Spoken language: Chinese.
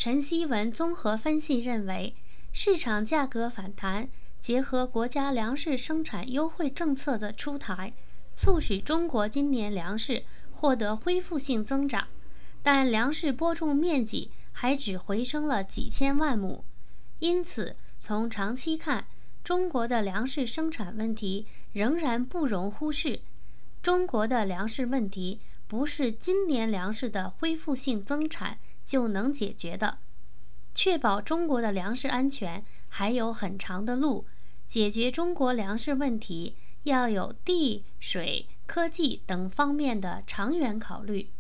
陈希文综合分析认为，市场价格反弹，结合国家粮食生产优惠政策的出台，促使中国今年粮食获得恢复性增长，但粮食播种面积还只回升了几千万亩。因此，从长期看，中国的粮食生产问题仍然不容忽视。中国的粮食问题不是今年粮食的恢复性增产就能解决的。确保中国的粮食安全还有很长的路，解决中国粮食问题要有地、水、科技等方面的长远考虑。